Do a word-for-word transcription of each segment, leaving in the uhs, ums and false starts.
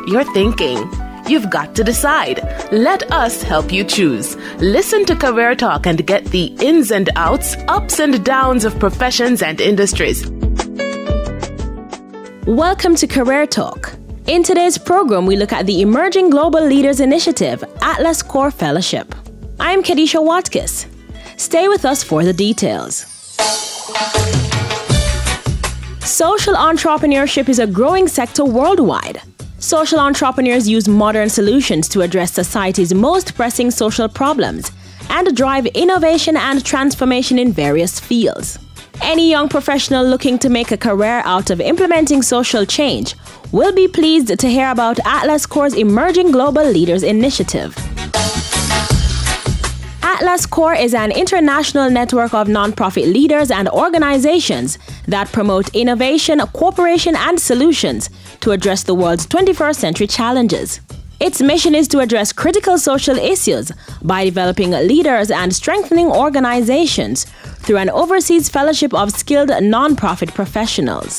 what you're thinking. You've got to decide. Let us help you choose. Listen to Career Talk and get the ins and outs, ups and downs of professions and industries. Welcome to Career Talk. In today's program, we look at the Emerging Global Leaders Initiative Atlas Core Fellowship. I'm Kadisha Watkis. Stay with us for the details. Social entrepreneurship is a growing sector worldwide. Social entrepreneurs use modern solutions to address society's most pressing social problems and drive innovation and transformation in various fields. Any young professional looking to make a career out of implementing social change will be pleased to hear about Atlas Core's Emerging Global Leaders Initiative. Atlas Core is an international network of nonprofit leaders and organizations that promote innovation, cooperation, and solutions to address the world's twenty-first century challenges. Its mission is to address critical social issues by developing leaders and strengthening organizations through an overseas fellowship of skilled nonprofit professionals.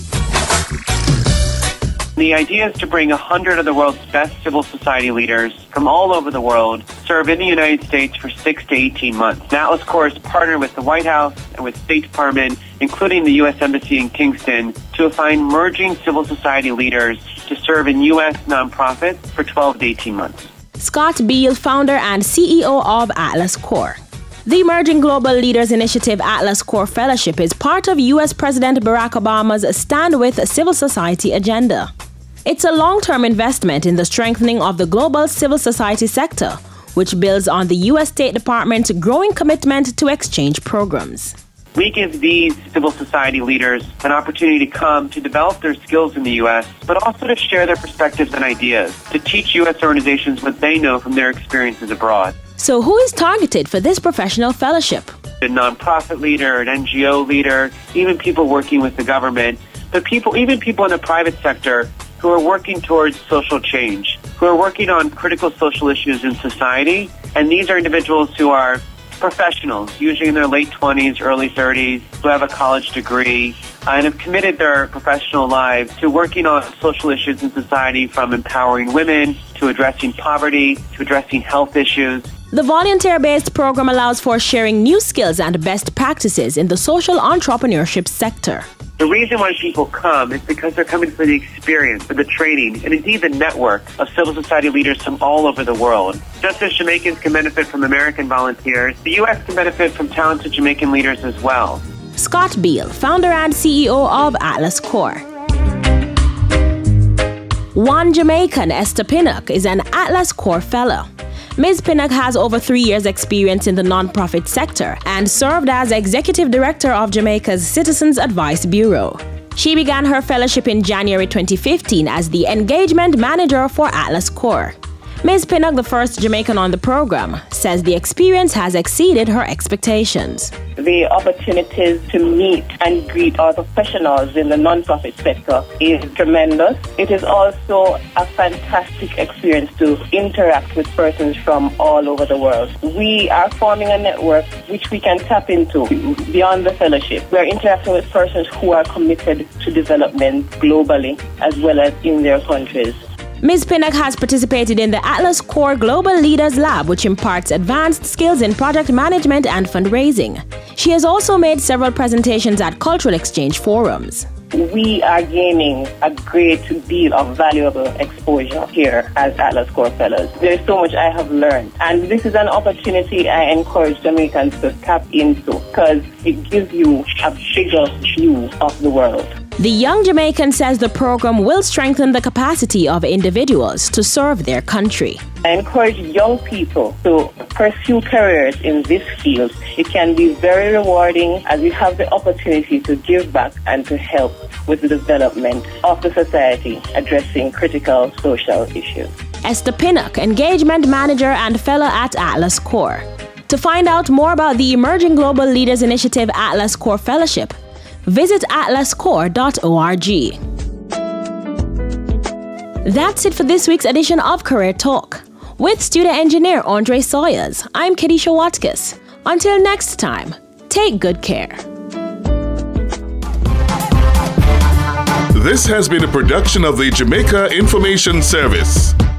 The idea is to bring one hundred of the world's best civil society leaders from all over the world serve in the United States for six to eighteen months. Atlas Core is partnered with the White House and with State Department, including the U S Embassy in Kingston, to find emerging civil society leaders to serve in U S nonprofits for twelve to eighteen months. Scott Beal, founder and C E O of Atlas Core. The Emerging Global Leaders Initiative Atlas Core Fellowship is part of U S President Barack Obama's Stand With Civil Society agenda. It's a long-term investment in the strengthening of the global civil society sector, which builds on the U S State Department's growing commitment to exchange programs. We give these civil society leaders an opportunity to come to develop their skills in the U S, but also to share their perspectives and ideas, to teach U S organizations what they know from their experiences abroad. So who is targeted for this professional fellowship? A nonprofit leader, an N G O leader, even people working with the government, but people, even people in the private sector who are working towards social change, who are working on critical social issues in society. And these are individuals who are professionals, usually in their late twenties, early thirties, who have a college degree, and have committed their professional lives to working on social issues in society, from empowering women to addressing poverty to addressing health issues. The volunteer-based program allows for sharing new skills and best practices in the social entrepreneurship sector. The reason why people come is because they're coming for the experience, for the training, and indeed the network of civil society leaders from all over the world. Just as Jamaicans can benefit from American volunteers, the U S can benefit from talented Jamaican leaders as well. Scott Beal, founder and C E O of Atlas Core. One Jamaican, Esther Pinnock, is an Atlas Core Fellow. Miz Pinnock has over three years' experience in the nonprofit sector and served as Executive Director of Jamaica's Citizens Advice Bureau. She began her fellowship in January twenty fifteen as the Engagement Manager for Atlas Core. Miz Pinnock, the first Jamaican on the program, says the experience has exceeded her expectations. The opportunities to meet and greet our professionals in the non-profit sector is tremendous. It is also a fantastic experience to interact with persons from all over the world. We are forming a network which we can tap into beyond the fellowship. We are interacting with persons who are committed to development globally as well as in their countries. Miz Pinnock has participated in the Atlas Core Global Leaders Lab, which imparts advanced skills in project management and fundraising. She has also made several presentations at cultural exchange forums. We are gaining a great deal of valuable exposure here as Atlas Core Fellows. There is so much I have learned, and this is an opportunity I encourage Jamaicans to tap into because it gives you a bigger view of the world. The young Jamaican says the program will strengthen the capacity of individuals to serve their country. I encourage young people to pursue careers in this field. It can be very rewarding as you have the opportunity to give back and to help with the development of the society addressing critical social issues. Esther Pinnock, Engagement Manager and Fellow at Atlas Core. To find out more about the Emerging Global Leaders Initiative Atlas Core Fellowship, visit atlas core dot org. That's it for this week's edition of Career Talk. With studio engineer Andre Sawyers, I'm Kadisha Watkis. Until next time, take good care. This has been a production of the Jamaica Information Service.